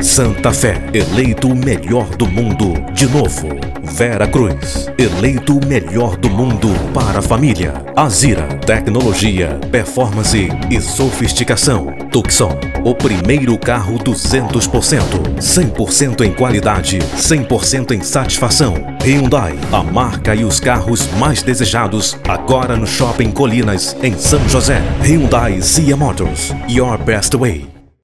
Santa Fé, eleito o melhor do mundo de novo. Vera Cruz, eleito o melhor do mundo para a família. Azira, tecnologia, performance e sofisticação. Tucson, o primeiro carro 200%, 100% em qualidade, 100% em satisfação. Hyundai, a marca e os carros mais desejados agora no Shopping Colinas, em São José. Hyundai Cia Motors, your best way.